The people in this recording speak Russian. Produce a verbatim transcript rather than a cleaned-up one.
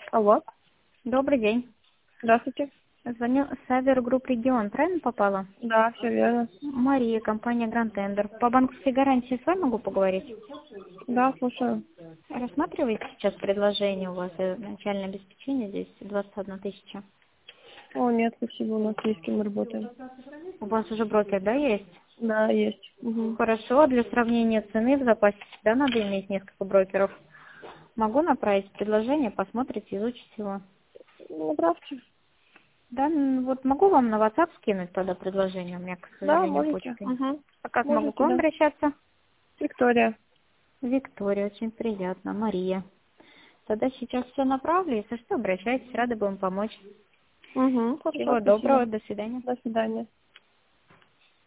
Алло, Добрый день. здравствуйте. Звоню с Авер Групп Регион. Правильно попала? Да, все верно. Мария, компания Гранд Тендер. По банковской гарантии с вами могу поговорить? Да, слушаю. Рассматриваете сейчас предложение у вас э, начальное обеспечение здесь двадцать одна тысяча? О, нет, спасибо, у нас есть, с кем мы работаем. У вас уже брокер, да, есть? Да, есть. Угу. Хорошо, для сравнения цены в запасе всегда надо иметь несколько брокеров. Могу направить предложение, посмотрите, изучите его. Направьте. Да, м, вот могу вам на WhatsApp скинуть тогда предложение, у меня, к Да, сожалению, можете. почты. Угу. А как могу к Можете, вам да. обращаться? Виктория. Виктория, очень приятно. Мария. Тогда сейчас все направлю. Если что, обращайтесь, рада будем помочь. Угу, хорошо, Всего спасибо. доброго, до свидания. До свидания.